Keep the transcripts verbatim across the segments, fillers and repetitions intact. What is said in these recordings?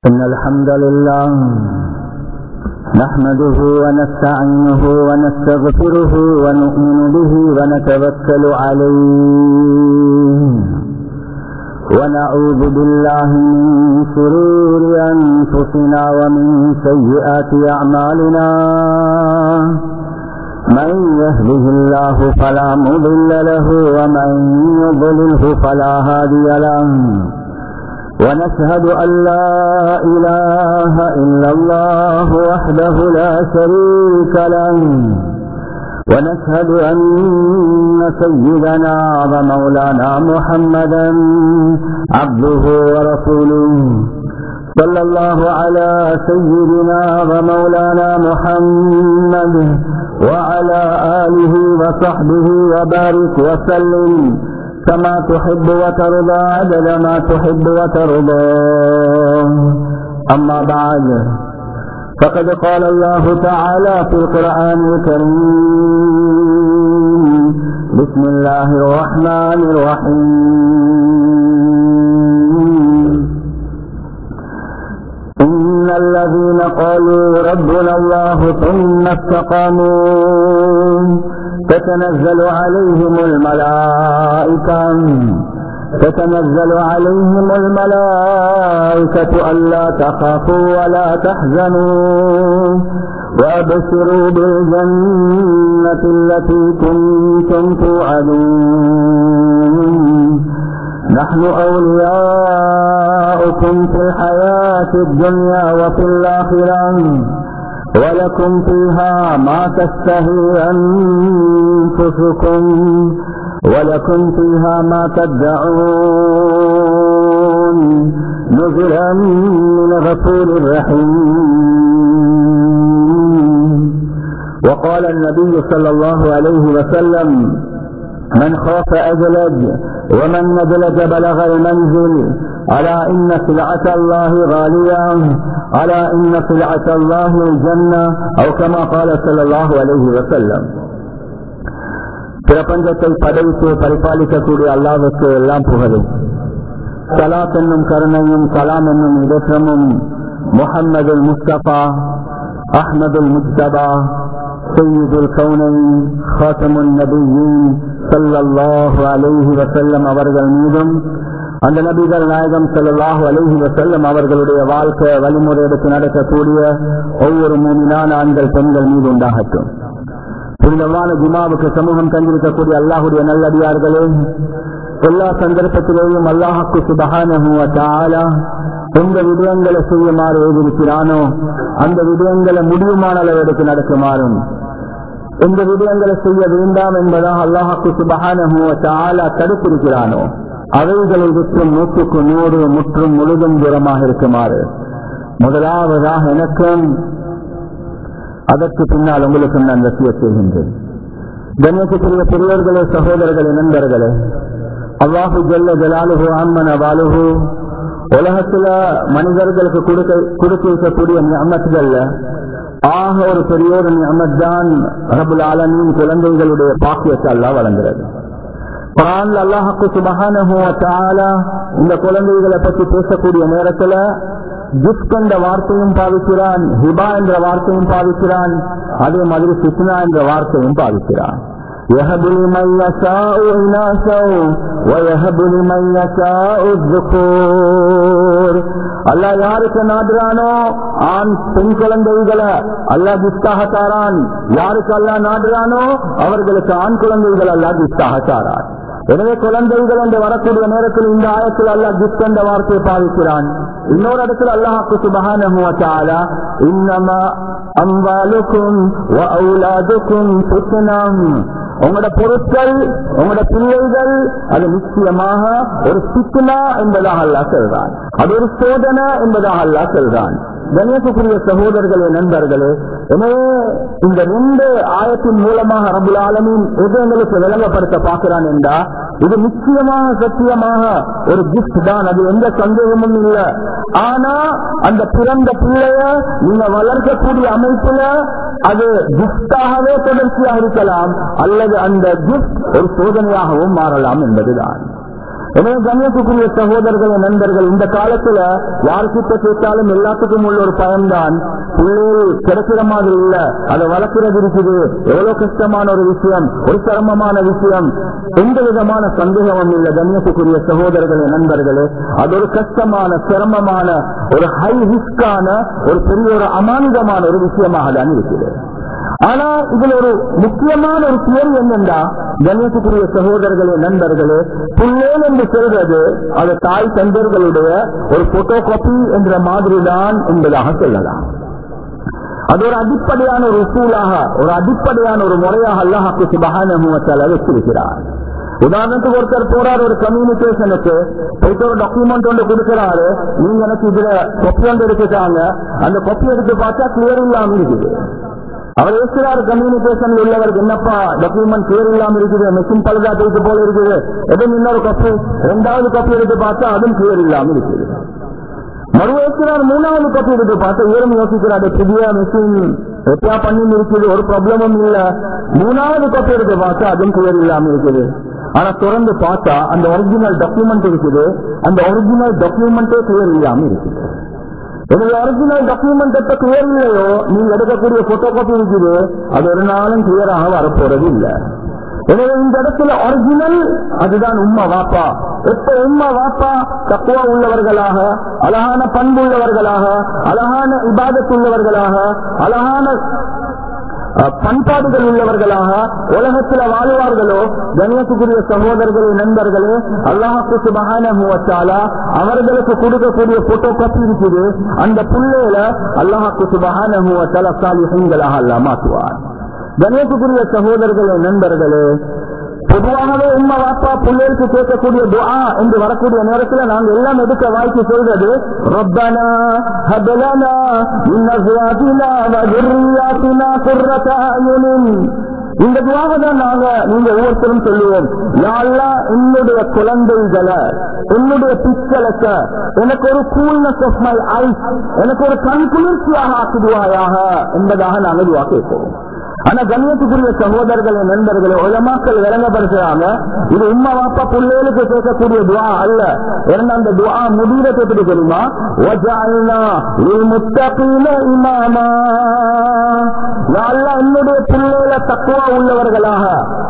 إن الحمد لله نحمده ونستعينه ونستغفره ونؤمن به ونتوكل عليه ونعوذ بالله من شرور أنفسنا ومن سيئات أعمالنا من يهده الله فلا مضل له ومن يضلله فلا هادي له ونشهد أن لا إله إلا الله وحده لا شريك له ونشهد أن سيدنا ومولانا محمدا عبده ورسوله صلى الله على سيدنا ومولانا محمد وعلى آله وصحبه وبارك وسلم كما تحب وترضى عدد ما تحب وترضى. أما بعد فقد قال الله تعالى في القرآن الكريم بسم الله الرحمن الرحيم إن الذين قالوا ربنا الله ثم استقاموا تتنزل عليهم الملائكة تتنزل عليهم الملائكة ألا تخافوا ولا تحزنوا وأبشروا بالجنة التي كنتم توعدون نحن أولياؤكم في الحياة الدنيا وفي الآخرة ولكم فيها ما تشتهي أنفسكم ولكم فيها ما تدعون نزلا من غفور رحيم. وقال النبي صلى الله عليه وسلم من خاف أجلج ومن ندلج بلغ المنزل ألا إن سلعة الله غالية ألا إن سلعة الله الجنة أو كما قال صلى الله عليه وسلم. பிரபஞ்சத்தை படைத்து பரிபாலிக்கக்கூடிய அல்லாஹ்வுக்கு எல்லாம் புகழும். ஸலாத் என்னும் கருணையும் சலாம் என்னும் இடற்றமும் முஹம்மதுல் முஸ்தபா அஹ்மதுல் முஸ்தபா சய்யிதுல் கௌனைன் காத்தமுன் நபியீன் ஸல்லல்லாஹு அலைஹி வஸல்லம் அவர்கள் மீதும் அந்த நபிகள் நாயகம் ஸல்லல்லாஹு அலைஹி வஸல்லம் அவர்களுடைய வாழ்க்கை வழிமுறை எடுத்து நடக்கக்கூடிய ஒவ்வொரு மூமினான ஆண்கள் பெண்கள் மீது உண்டாகட்டும். புனிதமான ஜுமாவுக்கு சமூகம் தந்திருக்கக்கூடிய அல்லாஹுடைய நல்லடியார்களே, எல்லா சந்தர்ப்பத்திலேயும் அல்லாஹ்வுக்கு சுப்ஹானஹு வ தஆலா எந்த விடயங்களை செய்யுமாறு ஏவிருக்கிறானோ அந்த விடயங்களை முடியுமான அளவு எடுத்து நடக்குமாறும், எந்த விடயங்களை செய்ய வேண்டாம் என்பதாக அல்லாஹ்வுக்கு சுப்ஹானஹு வ தஆலா தடுத்திருக்கிறானோ அவைகளை விற்றும் நூற்றுக்கு நூறு முற்றும் முழுதும் தூரமாக இருக்குமாறு முதலாவதாக எனக்கும் அதற்கு பின்னால் உங்களுக்கும் நான் வசியத் செய்கின்றேன். கண்ணியத்துக்குரிய பெரியவர்களே, சகோதரர்களே, நண்பர்களே, அல்லாஹு ஜல்ல ஜலாலுஹு அம்மன வாலுஹு உலகத்துல மனிதர்களுக்கு கொடுக்க கொடுத்திருக்கக்கூடிய நிஅமத்கள்ல ஆக ஒரு பெரிய ஒரு நிஅமத் தான் ரப்புல் ஆலமீன் குழந்தைகளுடைய பாக்கியத்தை அல்லாஹ் வழங்குகிறது. குர்ஆன்ல அல்லாஹ்வுக்கு சுப்ஹானஹு வ தஆலா இந்த குழந்தைகளை பற்றி பேசக்கூடிய நேரத்துல கிஃப்ட் என்ற வார்த்தையும் பாவிக்கிறான், ஹிபா என்ற வார்த்தையும் பாவிக்கிறான், அதே மாதிரி ஃபித்னா என்ற வார்த்தையும் பாவிக்கிறான். يَهَبُ لِمَن يَشَاءُ إِنَاثًا وَيَهَبُ لِمَن يَشَاءُ الذُّكُورَ. அல்லாஹ் யாருக்கு நாடுறானோ ஆண் பெண் குழந்தைகளை அல்லாஹ் கிஃப்டாக தாரான், யாருக்கு அல்லாஹ் நாடுறானோ அவர்களுக்கு ஆண் குழந்தைகள் அல்லாஹ் கிஃப்டாக தாரான். எனவே குழந்தைகள் என்று வரக்கூடிய நேரத்தில் இந்த ஆயத்தில் அல்லாஹ் கிஃப்ட் என்ற வார்த்தையை பாவிக்கிறான். இன்னொரு இடத்துல அல்லாஹ்வுக்கு சுப்ஹானஹு வ தஆலா இன்னமா அம்வாலுக்கும் வ அவுலாதுக்கும் ஃபித்னம், உங்களோட பொருட்கள் உங்களோட பிள்ளைகள் அது நிச்சயமாக ஒரு ஃபித்னா என்பதாக அல்லாஹ் சொல்றான், அது ஒரு சோதனை என்பதாக அல்லாஹ் சொல்றான். கண்ணியத்துக்குரிய சகோதரர்களே, நண்பர்களே, எனவே இந்த ரெண்டு ஆயத்தின் மூலமாக ரப்புல் ஆலமீன் எது எங்களுக்கு விளங்கப்படுத்த பார்க்கிறான் என்றா இது நிச்சயமாக சத்தியமாக ஒரு கிஃப்ட் தான், அது எந்த சந்தேகமும் இல்லை. ஆனா அந்த பிறந்த பிள்ளைய நீங்க வளர்க்கக்கூடிய அமைப்புல அது கிஃப்டாகவே தொடர்ச்சியாக இருக்கலாம் அல்லது அந்த கிஃப்ட் ஒரு சோதனையாகவும் மாறலாம் என்பதுதான். எனவே கண்ணியத்துக்குரிய சகோதரர்கள் நண்பர்கள், இந்த காலத்துல யாருக்கிட்ட கேட்டாலும் எல்லாத்துக்கும் உள்ள ஒரு பயம்தான், பிள்ளைகள் கிடைக்கிற மாதிரி இல்ல, அதை வளர்க்கிறது இருக்குது, எவ்வளவு கஷ்டமான ஒரு விஷயம், ஒரு சிரமமான விஷயம், எந்த விதமான சந்தேகமும் இல்லை. கண்ணியத்துக்குரிய சகோதரர்களே நண்பர்களே, அது ஒரு கஷ்டமான சிரமமான ஒரு ஹை ரிஸ்கான ஒரு பெரிய ஒரு அமானிதமான ஒரு விஷயமாக தான் இருக்குது. ஆனா இதுல ஒரு முக்கியமான ஒரு தியரி என்னென்றா, கண்ணியத்துக்குரிய சகோதரர்களே நண்பர்களே, புள்ளேன் என்று சொல்றது அது தாய் தந்தர்களுடைய ஒரு போட்டோ காப்பி என்ற மாதிரி தான் என்பதாக சொல்லலாம். அது ஒரு அடிப்படையான ஒரு உசூலாக, ஒரு அடிப்படையான ஒரு முறையாக அல்லாஹ் சுப்ஹானஹு வ தஆலா வச்சிருக்கிறார். உதாரணத்துக்கு ஒருத்தர் போறாரு ஒரு கம்யூனிகேஷனுக்கு, போயிட்டு ஒரு டாக்குமெண்ட் ஒன்று கொடுக்கிறாரு, நீங்க எனக்கு இதுல கொப்பி ஒன்று எடுத்துட்டாங்க, அந்த கொப்பி எடுத்து பார்த்தா கிளியர் இல்லாம இருக்குது. அவர் யோசிக்கிறார் கம்யூனிகேஷன்ல உள்ளவருக்கு, என்னப்பா டாக்குமெண்ட் கிளியர் இல்லாம இருக்குது, மெஷின் பழுதா போயிட்டு போல இருக்குது, எதுவும் இன்னொரு கப்பு ரெண்டாவது கப்பி எடுத்து பார்த்தா அதுவும் கிளியர் இல்லாம இருக்குது. மறு யோசிக்கிறார் மூணாவது கப்பி எடுத்து பார்த்தா இவரும் யோசிக்கிறார், புதிய மெஷின் எப்பயா பண்ணி இருக்குது, ஒரு ப்ராப்ளமும் இல்ல. மூணாவது கப்பி எடுத்து பார்த்தா அதுவும் கிளியர் இல்லாம இருக்குது. ஆனா தொடர்ந்து பார்த்தா அந்த ஒரிஜினல் டாக்குமெண்ட் இருக்குது, அந்த ஒரிஜினல் டாக்குமெண்டே கிளியர் இல்லாம இருக்குது. என்னுடைய ஒரிஜினல் டாக்குமெண்ட் எப்ப கிளியர் இல்லையோ, நீங்க எடுக்கக்கூடிய போட்டோ காப்பி இருக்குது, அது ஒரு நாளும் கிளியராக வரப்போறது இல்லை. எனவே இந்த இடத்துல ஒரிஜினல் அதுதான் உம்மா வாப்பா. எப்ப உம்மா வாப்பா தக்குவா உள்ளவர்களாக, அழகான பண்பு உள்ளவர்களாக, அழகான இபாதத் உள்ளவர்களாக, அழகான பண்பாடுகள் உள்ளவர்களாக உலகத்தில் வாழ்வார்களோ, கண்ணியத்துக்குரிய சகோதரர்களே நண்பர்களே, அல்லாஹ் சுப்ஹானஹு வ தஆலா அவர்களுக்கு கொடுக்கக்கூடிய போட்டோ காப்பி இருக்குது, அந்த புள்ளையில அல்லாஹ் சுப்ஹானஹு வ தஆலா சாலிஹீன்களாக அல்லாஹ் மாற்றுவார். கண்ணியத்துக்குரிய சகோதரர்களே நண்பர்களே, பொதுவாகவே உம்மா வாப்பா பிள்ளைகளுக்கு கேட்கக்கூடிய துஆ என்று வரக்கூடிய நேரத்தில் நாங்கள் எல்லாம் எடுக்க வாய்ப்பு சொல்றது, ரப்பனா ஹப் லனா மின் அஸ்வாஜினா வ ذُرِّيَّاتِنَا قُرَّةَ أَعْيُنٍ. இந்த துஆவை தான் நாங்க நீங்க ஒவ்வொருத்தரும் சொல்லுவோம், யா அல்லாஹ் என்னுடைய குழந்தைகளை, என்னுடைய பிச்சலுக்கு எனக்கு ஒரு கூல்னஸ் ஆஃப் மை ஐஸ், எனக்கு ஒரு கண் குளிர்ச்சியாக ஆக்குதுவாயாக என்பதாக நாங்கள் துஆ கேட்போம். ஆனா கண்ணியத்துக்குரிய சகோதரர்களே நண்பர்களே, உலமாக்கள் விளங்கப்படுத்துறாங்க, இது உம்மா வாப்பா பிள்ளைகளுக்கு கேட்கக்கூடிய துஆ அல்ல. ஏன்னா அந்த துஆ முடிவுறது எப்படி தெரியுமா, வஜஅல்னா லில்முத்தகீன இமாமா. யா அல்லாஹ் என்னுடைய பிள்ளைகளை தக்வா உள்ளவர்களாக,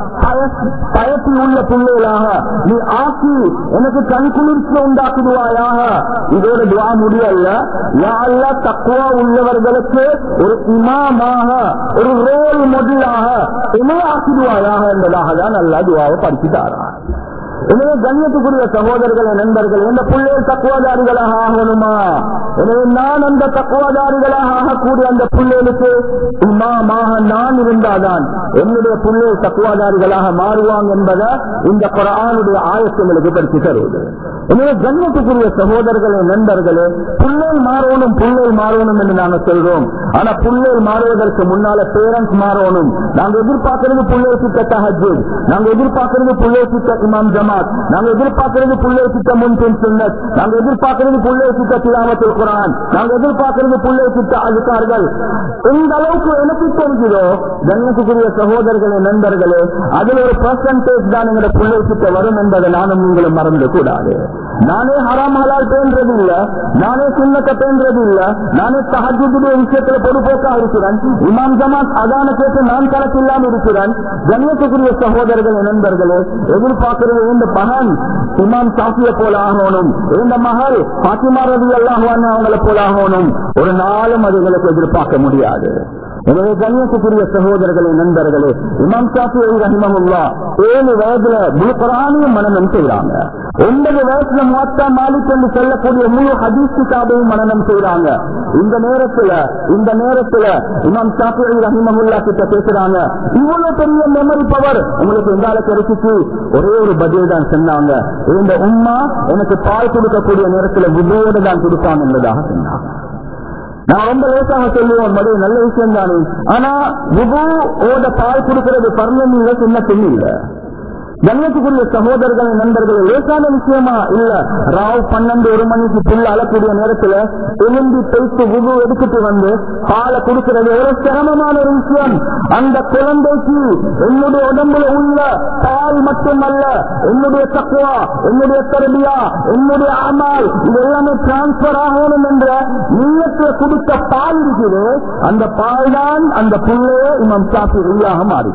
பயத்தி உள்ள பிள்ளைகளாக நீ ஆக்கி எனக்கு கண் குளிர்ச்சி உண்டாக்குவாயாக. இதோட துஆ முடியல்ல, யா அல்லாஹ் தக்வா உள்ளவர்களுக்கு ஒரு இமாமாக, ஒரு ரோல் முதலாக என்ன ஆக்கிடுவாயாக என்பதாக தான் அல்லாஹ் துஆவை படிச்சுட்டாரா. எனவே கண்ணியத்துக்குரிய சகோதரர்களே நண்பர்கள், இந்த பிள்ளைகள் தக்குவாதாரிகளாக ஆகணுமா? எனவே நான் அந்த தக்குவாதாரிகளாக ஆகக்கூடிய அந்த பிள்ளைகளுக்கு இமாமாக நான் இருந்தால்தான் என்னுடைய பிள்ளைகள் தக்குவாதாரிகளாக மாறுவாங்க என்பதை இந்த குர்ஆனுடைய ஆயத்துகளுக்கு படித்து தருவது. எனவே கண்ணியத்துக்குரிய சகோதரர்களே நண்பர்களே, பிள்ளைகள் மாறணும் பிள்ளைகள் மாறணும் என்று நாங்கள் சொல்றோம். ஆனா பிள்ளைகள் மாறுவதற்கு முன்னால பேரண்ட்ஸ் மாறணும். நாங்க எதிர்பார்க்கிறது பிள்ளைகள் கிட்ட தஹஜ்ஜுத், நாங்க எதிர்பார்க்கிறது பிள்ளைகள் கிட்ட இமாம் ஜமாத், நாங்க எதிர்பார்க்கிறது பிள்ளைகள் கிட்ட முன்பின் சுன்னத், நாங்க எதிர்பார்க்கிறது பிள்ளைகள் கிட்ட திலாவத்துல் குர்ஆன், நாங்க எதிர்பார்க்கிறது பிள்ளைகள் கிட்ட அஸ்கார்கள். இந்த அளவுக்கு எனக்கு தெரிஞ்சதோ கண்ணியத்துக்குரிய சகோதரர்களே நண்பர்களே, அதுல ஒரு பெர்சன்டேஜ் தான் எங்க பிள்ளைகள் கிட்ட வரும் என்பதை நானும் நீங்களும் மறந்து கூடாது. நானே ஹராம் ஹலால் பேன்றது இல்ல, நானே சுன்னத்தை பேன்றது இல்ல, நானே தஹஜ்ஜுடைய விஷயத்துல பொறுப்போக்கா இருக்கிறேன், இமாம் ஜமாத் அதான கேட்டு நான் கணக்கு இல்லாம இருக்கிறேன். கண்ணியத்துக்குரிய சகோதரர்களே நண்பர்களே, எதிர்பார்க்கிறது இந்த மகன் இமாம் ஷாஃபியை போல ஆகணும், இந்த மகள் ஃபாத்திமா ரலியல்லாஹு அன்ஹா அவங்களை போல ஆகணும், ஒரு நாளும் அதுகளுக்கு எதிர்பார்க்க முடியாது. எனவே கண்ணியத்துக்குரிய சகோதரர்களே நண்பர்களே, இமாம் ஷாஃபிஈ ரஹிமஹுல்லாஹ் ஏழு வயதுல முழு குர்ஆனையும் மனனம் செய்யறாங்க. ஒன்பது வயசுல முவத்தா மாலிக் என்று சொல்லக்கூடிய முழு ஹதீஸ் கிதாபையும் மனனம் செய்யறாங்க. இந்த நேரத்துல இந்த நேரத்துல இமாம் ஷாஃபிஈ ரஹிமஹுல்லாஹ் கிட்ட பேசுறாங்க, இவ்வளவு பெரிய மெமரி பவர் உங்களுக்கு எங்கால கிடைச்சிச்சு? ஒரே ஒரு பதில் தான் சொன்னாங்க, இந்த உம்மா எனக்கு பால் கொடுக்கக்கூடிய நேரத்துல வுதுவோடு தான் கொடுப்பாங்க என்பதாக சொன்னாங்க. நான் ரொம்ப லேசாக சொல்லுவோம், மது நல்ல விஷயம் தானே. ஆனா வுது ஓட பால் கொடுக்கிறது பர்ணம் இல்ல, சுன்னத்தும் இல்ல. கண்ணியத்துக்குரிய சகோதரர்களை நண்பர்கள் லேசான விஷயமா இல்ல. ராவ் பன்னெண்டு ஒரு மணிக்கு புள்ள அழக்கூடிய நேரத்துல எழுந்தி தைத்து உது எடுத்துட்டு வந்து பாலை கொடுக்கிறது எவ்வளவு சிரமமான ஒரு விஷயம். அந்த குழந்தைக்கு என்னுடைய உடம்புல உள்ள பால் மட்டுமல்ல, என்னுடைய தக்வா, என்னுடைய தர்பியா, என்னுடைய அமல் இது எல்லாமே டிரான்ஸ்பர் ஆகணும் என்ற நீயத்துல கொடுத்த பால் இருக்குது. அந்த பால் தான் அந்த புள்ளைய இமாம் ஷாஃபிஈ உள்ளாக மாறி.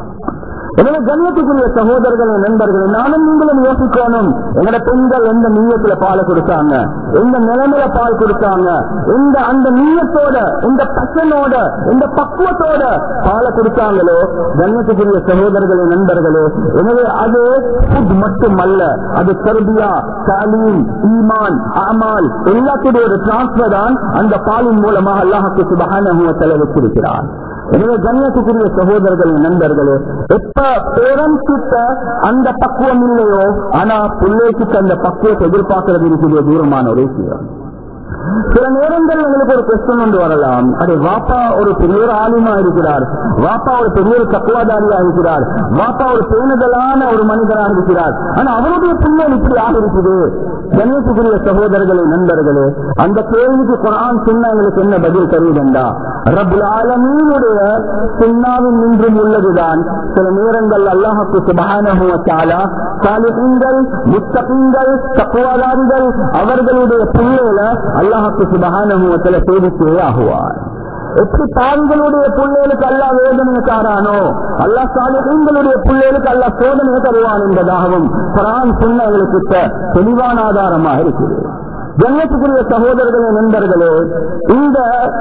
எனவே கண்ணியத்துக்குரிய சகோதரர்கள் நண்பர்கள் நானும் நீங்களும் யோசிக்கணும். எங்கட பெண்கள் எந்த நீயத்துல பாலை கொடுத்தாங்க, எந்த நிலைமையில பால் கொடுத்தாங்க, எந்த அந்த நீயத்தோட இந்த பசனோட இந்த பக்குவத்தோட பாலை கொடுத்தாங்களோ கண்ணியத்துக்குரிய சகோதரர்களே நண்பர்களே. எனவே அது ஃபுட் மட்டும் அல்ல, அது தர்பியா, தாலீம், ஈமான், அமால் எல்லாத்துடைய ஒரு டிரான்ஸ்பர் தான் அந்த பாலின் மூலமாக அல்லாஹ் சுப்ஹானஹு வ தஆலா வச்சிருக்கிறார். எனவே கண்ணியத்துக்குரிய சகோதரர்கள் நண்பர்களே, எப்ப பேரண்ட்ஸ் கிட்ட அந்த பக்குவம் இல்லையோ ஆனா பிள்ளைக்கு அந்த பக்குவத்தை எதிர்பார்க்கிறது இருக்குது தூரமான ஒரு விஷயம். சில நேரங்கள் எங்களுக்கு ஒரு பிரச்சனை கொண்டு வரலாம். அது வாப்பா ஒரு பெரிய ஒரு ஆலிமா இருக்கிறார், வாப்பா ஒரு பெரிய ஒரு தக்குவாதாரியா இருக்கிறார், வாப்பா ஒரு பேணுதலான ஒரு மனிதராக இருக்கிறார், ஆனா அவருடைய பிள்ளை இப்படி ஆக இருக்குது. கண்ணியத்துக்குரிய சகோதரர்களே நண்பர்களே, அந்த கேள்விக்கு குர்ஆன் சுன்னா எங்களுக்கு என்ன பதில் தருவதென்றா ரப்புல் ஆலமீனுடைய சுன்னாவின் நின்றும் உள்ளதுதான். சில நேரங்கள் அல்லாஹ் சுப்ஹானஹு வ தஆலா சாலிஹீன்கள், முத்தகீன்கள், தக்வாதாரிகள் அவர்களுடைய பிள்ளையில அல்லாஹ் சுப்ஹானஹு வ தஆலா சோதித்தே ஆகுவார். எப்படி பாவிகளுடைய பிள்ளைகளுக்கு அல்லாஹ் வேதனையை தாரானோ அல்லாஹ் சாலிஹீன்களுடைய பிள்ளைகளுக்கு அல்லாஹ் சோதனையை தருவான் என்பதாகவும் குர்ஆன் சுன்னாவுக்கு தெளிவான ஆதாரமாக இருக்குது. கண்ணியத்துக்குரிய சகோதரர்களே நண்பர்களே, இந்த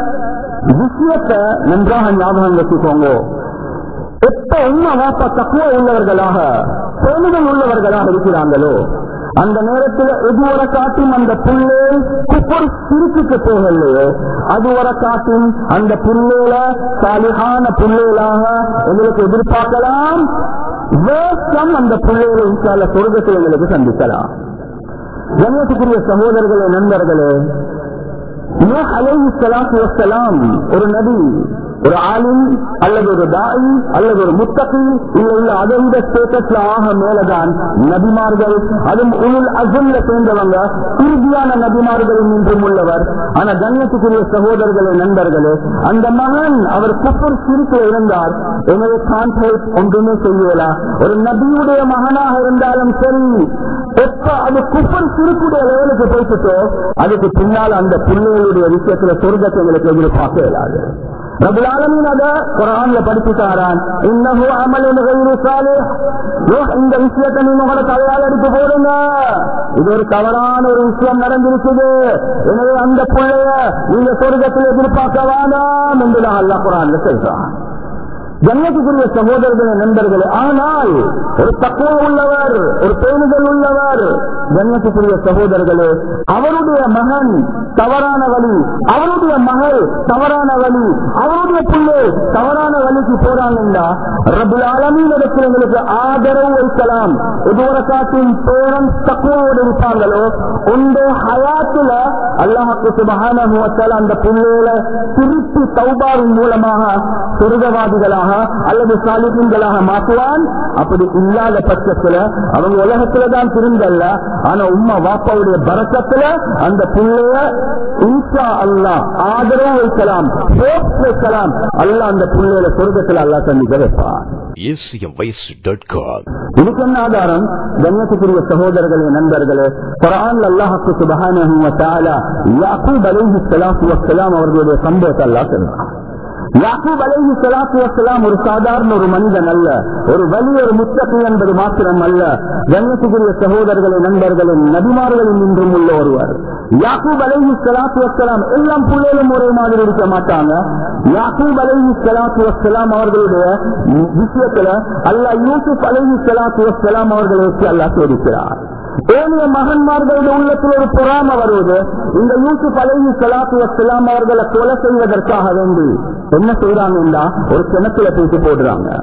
விஷயத்தை நன்றாக ஞாபகம் வச்சுக்கோங்க. எப்ப உண்மை வாப்பா தக்குவா உள்ளவர்களாக பேணுதல் உள்ளவர்களாக இருக்கிறாங்களோ அந்த நேரத்தில் எதுவரை காட்டும் அந்த புள்ளை குஃபர் சிரிப்புக்கு போகலையோ அதுவரை காட்டும் அந்த புள்ளையில சாலிஹான புள்ளைகளாக எங்களுக்கு எதிர்பார்க்கலாம். வேஷம் அந்த புள்ளைகளை இன்ஷாஅல்லாஹ் சொர்க்கத்தில் எங்களுக்கு சந்திக்கலாம். கண்ணியத்துக்குரிய சகோதரர்களே நண்பர்களே, நூஹ் அலைஹிஸ்ஸலாத்து வஸ்ஸலாம் ஒரு நபி, ஒரு ஆலிம் அல்லது ஒரு தாயி அல்லது ஒரு முத்தகி இல்ல இல்ல அதை விட ஸ்டேட்டஸ்ல ஆக மேலதான் நபிமார்கள். அதுவும் உலுல் அஸ்ம்ல சேர்ந்தவங்க, உறுதியான நபிமார்கள் நின்றும் உள்ளவர். ஆனா கண்ணியத்துக்குரிய சகோதரர்களே நண்பர்களே, அந்த மகன் அவர் குஃபர் சிரிப்பில் இருந்தார். எனவே கான்ட்ராக்ட் ஒன்றுமே செய்யலாம். ஒரு நபியுடைய மகனாக இருந்தாலும் சரி, எப்ப அது குஃபர் சிரிப்புடைய லெவலுக்கு போயிட்டோ அதுக்கு பின்னால் அந்த பிள்ளைகளுடைய விஷயத்துல சொர்க்கத்தை எங்களுக்கு எதிர்பார்க்க இயலாது. ரப்புல் ஆலமீன் அத குர்ஆன்ல படிச்சுட்டாரான். இன்னஹு அமலுன் கைரு சாலிஹ். இந்த விஷயத்தை நீங்க உங்களோட தலையால் எடுத்து போடுங்க, இது ஒரு தவறான ஒரு விஷயம் நடந்திருக்குது. எனவே அந்த பிள்ளைய நீங்க சொர்க்கத்தில் எதிர்பார்க்க வேண்டாம் என்றுதான் அல்லாஹ் குர்ஆன்ல சொல்றான். கண்ணியத்துக்குரிய சகோதரர்களே நண்பர்களே, ஆனால் ஒரு தக்குவா உள்ளவர், ஒரு பேணுதல் உள்ளவர், கண்ணியத்துக்குரிய சகோதரர்களே, அவருடைய மகன் தவறான வழி, அவருடைய மகள் தவறான வழி, அவருடைய பிள்ளை தவறான வழிக்கு போறாங்கன்னா ரப்புல் ஆலமீன் இடத்தில் எங்களுக்கு ஆதரவு வைக்கலாம். எதுவரை காட்டும் பேரண்ட்ஸ் தக்குவாவோடு இருப்பாங்களோ உண்டு ஹயாத்துல அல்லாஹ் சுப்ஹானஹு வ தஆலா அந்த பிள்ளைகளை திருப்பி தௌபாவின் மூலமாக சொர்க்கவாதிகளாக அல்லது சாலிஹீன்களாக மாற்றுவான். அப்படி இல்லாத பட்சத்துல அவங்க உலகத்துல தான் திருந்தல்ல, ஆனா உம்மா வாப்பாவுடைய பரக்கத்துல அந்த பிள்ளைய இன்ஷா அல்லாஹ் ஆதரவு வைக்கலாம், வைக்கலாம். அல்லாஹ் அந்த பிள்ளையில சொர்க்கத்துல அல்லாஹ் சந்திக்க வைப்பான். இதுக்கு என்ன ஆதாரம்? கண்ணியத்துக்குரிய சகோதரர்களே நண்பர்களே, குர்ஆன்ல அல்லாஹ் சுப்ஹானஹு வ தஆலா யாக்கூப் அலைஹிஸ்ஸலாத்து வஸ்ஸலாம் அவர்களுடைய சம்பவத்தை அல்லாஹ் சொல்றான். யாக்கூப் அலைஹிஸ்ஸலாத்து வஸ்ஸலாம் ஒரு சாதாரண ஒரு மனிதன் அல்ல, ஒரு வலி, ஒரு முத்தகி என்பது மாத்திரம் அல்ல. கண்ணியத்துக்குரிய சகோதரர்களே நண்பர்களே, நபிமார்களின் இன்றும் உள்ள ஒருவர். யாக்கூப் அலைஹிஸ்ஸலாத்து வஸ்ஸலாம் எல்லாம் பிள்ளைகளும் ஒரே மாதிரி இருக்க மாட்டாங்க. யாக்கூப் அலைஹிஸ்ஸலாத்து வஸ்ஸலாம் அவர்களுடைய விஷயத்துல அல்லாஹ் யூசுப் அலைஹிஸ்ஸலாத்து வஸ்ஸலாம் அவர்களை வச்சு அல்லாஹ் சோதிக்கிறார். ஏனைய மகன்மார்களுடைய உள்ளத்தில் ஒரு பொறாம வருவது. இந்த யூசுப் அலைஹிஸ்ஸலாத்து வஸ்ஸலாம் அவர்களை கொலை செய்வதற்காக வேண்டி என்ன செய்யறாங்கன்னா ஒரு கிணத்துல தூக்கி போடுறாங்க.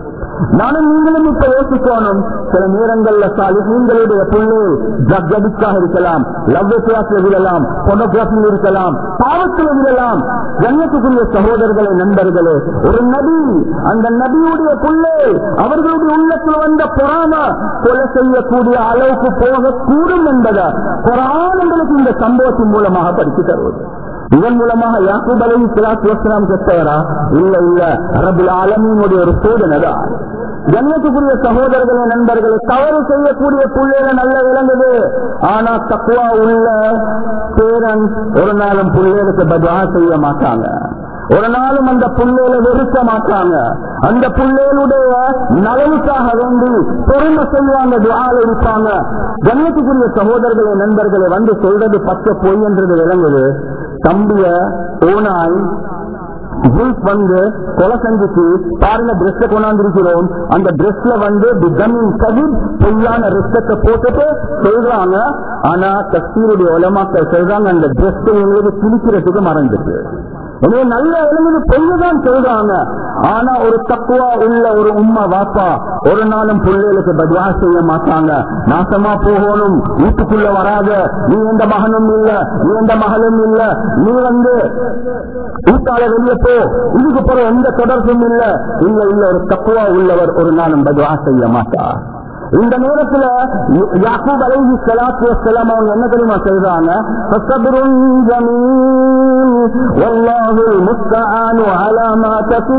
நானும் நீங்களும் இப்ப யோசிக்கணும். சில நேரங்கள்ல சாலிஹீன்களுடைய புள்ளை ட்ரக் அடிக்டாக இருக்கலாம், லவ் அஃபேர்ஸ்ல விடலாம், போனோகிராஃபியில் இருக்கலாம், பாவத்தில் விடலாம். கண்ணியத்துக்குரிய சகோதரர்களே, நண்பர்களே, ஒரு நபி, அந்த நபியுடைய புள்ளை அவர்களுடைய உள்ளத்தில் வந்த பொறாம கொலை செய்யக்கூடிய அளவுக்கு போகக்கூடும் என்பதை குர்ஆன் எங்களுக்கு இந்த சம்பவத்தின் மூலமாக படித்து தருவது. இதன் மூலமாக யாக்கூப் அலைஹிஸ்ஸலாத்து வஸ்ஸலாம் செத்தவரா? இல்ல இல்ல, ரப்புல் ஆலமீனுடைய ஒரு சோதனைதான். கண்ணியத்துக்குரிய சகோதரர்களே, நண்பர்களே, தவறு செய்யக்கூடிய புள்ளையில நல்ல விளங்குது. ஆனா தக்வா உள்ள பேரன்ஸ் ஒரு நாளும் புள்ளைகளுக்கு பதுஆ செய்ய மாட்டாங்க, ஒரு நாளும் அந்த புள்ளையில வெறுக்க மாட்டாங்க. அந்த புள்ளைகளுடைய நலனுக்காக வேண்டி பொறுமை செய்வாங்க, துஆல இருப்பாங்க. கண்ணியத்துக்குரிய சகோதரர்களே, நண்பர்களே, வந்து சொல்றது பச்சை பொய் என்றது விளங்குது. தம்பிய ஓனாய் வந்து கொலை செஞ்சுட்டு பாருங்க, டிரெஸ் கொண்டாந்துருக்கிறோம், அந்த டிரெஸ்ல வந்து பொய்யான ரத்தத்தை போட்டுட்டு சொல்றாங்க. ஆனா தஃசீருடைய உலமாக்கள் சொல்றாங்க, அந்த டிரெஸ் எங்களுக்கு கிழிக்கிறதுக்கு மறந்துட்டு. எனவே நல்ல இளமையில பொய்யதான் சொல்றாங்க. ஆனா ஒரு தக்குவா உள்ள ஒரு உம்மா வாப்பா ஒரு நாளும் பிள்ளைகளுக்கு பதுஆ செய்ய மாட்டாங்க. நாசமா போகணும், வீட்டுக்குள்ள வராத, நீ எந்த மகனும் இல்ல, நீ எந்த மகளும் இல்ல, நீ வந்து வீட்டால வெளியே போ, இதுக்கு பிறகு எந்த தொடர்பும் இல்ல. இல்ல இல்ல, ஒரு தக்குவா உள்ளவர் ஒரு நாளும் பதுஆ செய்ய மாட்டார். இந்த நேரத்தில் யாக்கூப் அலைஹிஸ்ஸலாத்து வஸ்ஸலாம் அவங்க என்ன தெரியுமா சொல்றாங்க? ஃபஸப்ருன் ஜமீல் வல்லாஹுல் முஸ்தஆனு அலா மா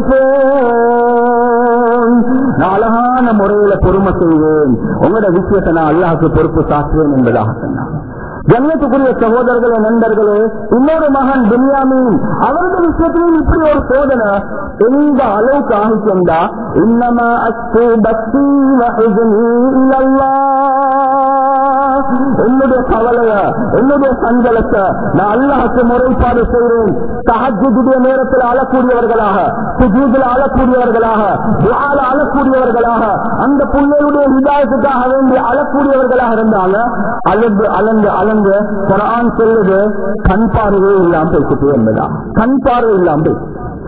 தஸிஃபூன். நான் அழகான முறையில பொறுமை செய்வேன், உங்களோட விஷயத்தை நான் அல்லாஹ்வுக்கு பொறுப்பு சாட்டுவேன் என்பதாக சொன்னாங்க. ஜன்னத்துக்குரிய சகோதரர்களே, நண்பர்களே, இன்னொரு மகன் பின்யாமீன், அவருடைய விஷயத்திலும் இப்படி ஒரு சோதனை எந்த அளவுக்கு ஆகிக்கொண்டா, இன்னமா அஸ்து பக்தி வஹுஸ்னி இலல்லாஹ், என்னுடைய கவலைய, என்னுடைய சஞ்சலத்தை நான் அல்லாஹ்வுக்கு முறைப்பாடு செய்கிறேன். தஹஜ்ஜுடைய நேரத்தில் அழக்கூடியவர்களாக, சுஜூதில் அழக்கூடியவர்களாக, துஆல அழக்கூடியவர்களாக, அந்த புள்ளையுடைய ஹிதாயத்துக்காக வேண்டி அழக்கூடியவர்களாக இருந்தாங்க. அழுந்து அலந்து அலந்து குர்ஆன் சொல்லுது, கண் பார்வை இல்லாம பேசிட்டு என்பதா, கண் பார்வை இல்லாம பேசு.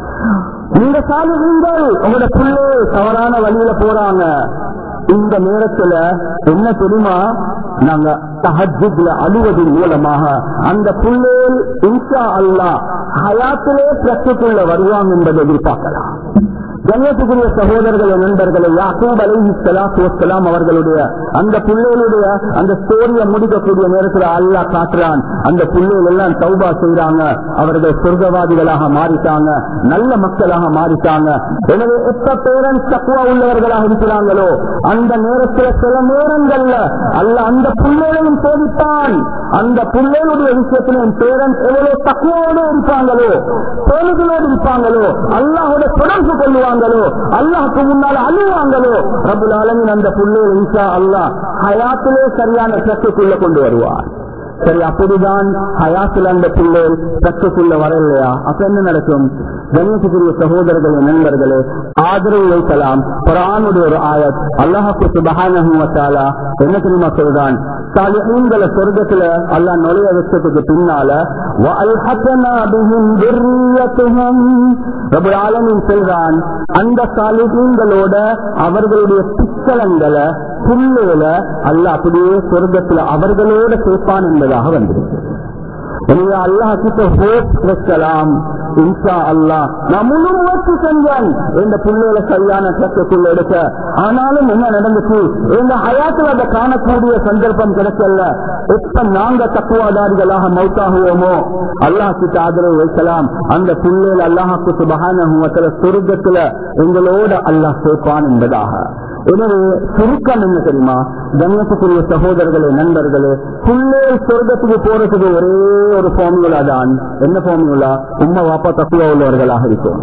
நீங்க சாலிஹீன்கள், உங்களோட பிள்ளை தவறான வழியில போறாங்க. இந்த நேரத்துல என்ன தெரியுமா, நாங்க தஹஜ்ஜுத்ல அழுவதன் மூலமாக அந்த பிள்ளைகள் இன்ஷா அல்லாஹ் ஹயாத்திலே பிரச்சனைக்குள்ள வருவாங்க என்பதை எதிர்பார்க்கலாம். கண்ணியத்துக்குரிய சகோதரர்களே, நண்பர்களே, யாக்கூப் அலைஹிஸ்ஸலாத்து வஸ்ஸலாம் அவர்களுடைய அந்த பிள்ளைகளுடைய அந்த ஸ்டோரியை முடிக்கக்கூடிய நேரத்தில் அல்லாஹ் காட்டுறான், அந்த பிள்ளைகள் எல்லாம் தௌபா செய்யறாங்க, அவர்கள் சொர்க்கவாதிகளாக மாறிட்டாங்க, நல்ல மக்களாக மாறிட்டாங்க. எனவே எப்ப பேரன்ஸ் தக்வா உள்ளவர்களாக இருக்கிறாங்களோ அந்த நேரத்தில் சில நேரங்கள்ல அல்லாஹ் அந்த பிள்ளைகளையும் சோதித்தான். அந்த பிள்ளைகளுடைய விஷயத்திலும் பேரன்ஸ் எவ்வளவு தக்வாவோடு இருப்பாங்களோ, தோழிகளோடு இருப்பாங்களோ, அல்லாஹோட தொடர்பு கொள்வாங்க, அல்லாஹ்வுக்கு முன்னால் அழுவாங்களோ, ரப்புல் ஆலமீன் அந்த புள்ளையை இன்ஷா அல்லாஹ் ஹயாத்திலே சரியான ட்ரக்குள்ள கொண்டு வருவார். சரி, அப்படிதான் ஹயாத்தில் அந்த பிள்ளை ட்ரக்குள்ள வரலையா, அப்ப என்ன நடக்கும்? கண்ணியத்துக்குரிய சகோதரர்களே, நண்பர்களே, ஆதரவு வைக்கலாம். குர்ஆனுடைய ஒரு ஆயத், அல்லாஹ் சுப்ஹானஹு வ தஆலா என்ன தெரியுமா சொல்றான்? சாலிஹீன்களை சொர்க்கத்துல அல்லாஹ் நுழைய வச்சதுக்கு பின்னால வஅல்ஹக்னா பிஹிம் ذُرِّيَّتُهُمْ, ரப்புல் ஆலமீன் சொல்றான், அந்த சாலிஹீன்களோட அவர்களுடைய பிச்சலங்களை புல்லேல அல்லாஹ் அப்படியே சொர்க்கத்துல அவர்களோட சேர்ப்பான் என்பதாக வந்திருக்கு. எனவே அல்லாஹ் கிட்ட ஹோப் வைக்கலாம், இன்ஷா அல்லாஹ் நான் முழு முயற்சி செஞ்சேன் இந்த பிள்ளைகளை சரியான ட்ரக்குள்ள எடுக்க. ஆனாலும் என்ன நடந்துச்சு, எங்க ஹயாத்துல அதை காணக்கூடிய சந்தர்ப்பம் கிடைக்கல. எப்ப நாங்க தக்குவாதாரிகளாக மௌத்தாகுவோமோ அல்லாஹ் கிட்ட ஆதரவு வைக்கலாம். அந்த பிள்ளைகள் அல்லாஹ்வுக்கு சுப்ஹானஹு வ தஆலா சொர்க்கத்துல எங்களோட அல்லாஹ் சேர்ப்பான் என்பதாக. எனவே சுருக்கம் என்ன தெரியுமா, கண்ணியத்துக்குரிய சகோதரர்களே, நண்பர்களே, பிள்ளைகள் சொர்க்கத்துக்கு போறதுக்கு ஒரே ஒரு ஃபார்முலா தான். என்ன ஃபார்முலா? உம்மா வாப்பா தக்குவா உள்ளவர்களாக இருக்கும்.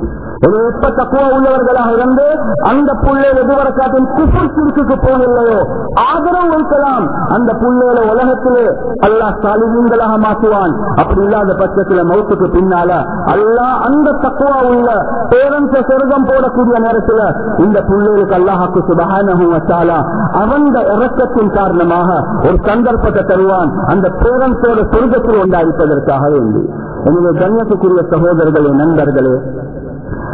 எப்ப தக்குவா உள்ளவர்களாக இருந்து அந்த பிள்ளைகள் எதுவரை காட்டும் குஃபர் சிறுக்கு போகலையோ ஆதரவு வைக்கலாம். அந்த பிள்ளைகளை உலகத்திலே அல்லாஹ் சாலிஹீன்களாக மாற்றுவான். அப்படி இல்லாத பட்சத்தில் மௌத்துக்கு பின்னால அல்லாஹ் அந்த தக்குவா உள்ள பேரன்ஸ் சொர்க்கம் போடக்கூடிய நேரத்தில் இந்த பிள்ளைகளுக்கு அல்லாஹ்வுக்கு சுப்ஹானஹு வ தஆலா அவன் இரக்கத்தின் காரணமாக ஒரு சந்தர்ப்பத்தை தருவான், அந்த பேரன்ஸோட சொர்க்கத்தில் உண்டாயிருப்பதற்காக வேண்டி. எனவே கண்ணியத்துக்குரிய சகோதரர்களே, நண்பர்களே,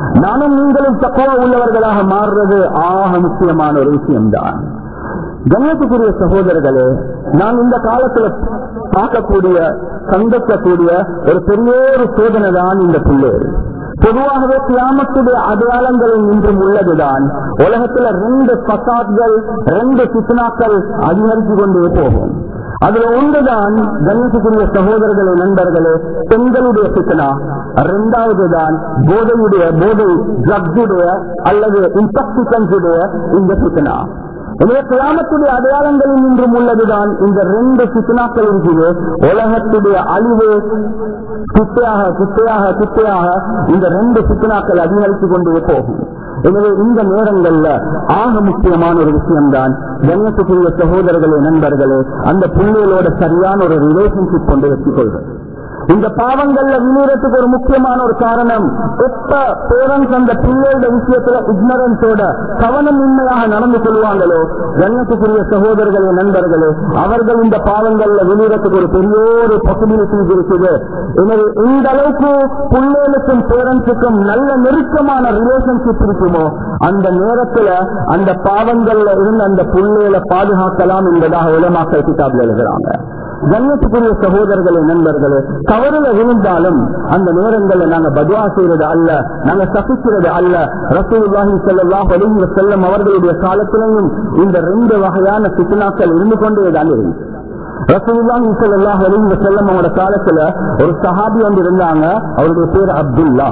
நானும் நீங்களும் தக்குவா உள்ளவர்களாக மாறுறது ஆக முக்கியமான ஒரு விஷயம்தான். கண்ணியத்துக்குரிய சகோதரர்களே, நான் இந்த காலத்துல பார்க்கக்கூடிய சந்திக்கக்கூடிய ஒரு பெரிய ஒரு சோதனை தான் இந்த பிள்ளைகள். பொதுவாகவே கியாமத்துடைய அடையாளங்களில் இன்றும் உள்ளதுதான் உலகத்துல ரெண்டு பசாத்கள், ரெண்டு சித்னாக்கள் அதிகரித்து கொண்டே போகும். அதுல ஒன்றுதான் கண்ணியத்துக்குரிய சகோதரர்களே, நண்பர்களே, பெண்களுடைய சித்னா. இரண்டாவது தான் போதையுடைய போதை ட்ரக்ஸுடைய அல்லது இன்டாக்சிகன்ஸுடைய இந்த சித்னா. எனவே கியாமத்துடைய அடையாளங்களில் இன்றும் உள்ளதுதான் இந்த ரெண்டு சித்னாக்கள் இருக்குது. உலகத்துடைய அழிவு குட்டையாக குட்டையாக குட்டையாக இந்த ரெண்டு சித்னாக்கள் அதிகரித்துக் கொண்டே போகும். எனவே இந்த நேரங்கள்ல ஆக முக்கியமான ஒரு விஷயம்தான் கண்ணியத்துக்குரிய சகோதரர்களே, நண்பர்களே, அந்த பிள்ளைகளோட சரியான ஒரு ரிலேஷன்ஷிப் கொண்டு வச்சுக் கொள்வது. இந்த பாவங்கள்ல விழுறதுக்கு ஒரு முக்கியமான ஒரு காரணம், எப்ப பேரண்ட்ஸ் அந்த பிள்ளையோட விஷயத்துல இக்னரன்ஸோட கவனமின்மையாக நடந்து கொள்வாங்களோ, கண்ணியத்துக்குரிய சகோதரர்களே, நண்பர்களே, அவர்கள் இந்த பாவங்கள்ல விழுறதுக்கு ஒரு பெரிய ஒரு பாசிபிலிட்டிஸ் இருக்குது. எனவே இந்த அளவுக்கு பிள்ளைகளுக்கும் பேரண்ட்ஸுக்கும் நல்ல நெருக்கமான ரிலேஷன்ஷிப் இருக்குமோ, அந்த நேரத்துல அந்த பாவங்கள்ல இருந்து அந்த பிள்ளைகளை பாதுகாக்கலாம் என்பதாக உலமாக்கள் கிதாபில் எழுதுறாங்க. கண்ணியத்துக்குரிய சகோதரர்களே, நண்பர்களே, தவறுல விழுந்தாலும் அந்த நேரங்களில் நாங்க பதுவா செய்யறது அல்ல, நாங்க சபிக்கிறது அல்ல. ரசூலுல்லாஹி ஸல்லல்லாஹு அலைஹி வஸல்லம் அவர்களுடைய காலத்திலேயும் இந்த ரெண்டு வகையான ஃபித்னாக்கள் இருந்து கொண்டேதான் இருந்துச்சு. ரசூலுல்லாஹி ஸல்லல்லாஹு அலைஹி வஸல்லம் அவரோட காலத்துல ஒரு சஹாபி வந்து இருந்தாங்க. அவருடைய பேர் அப்துல்லா.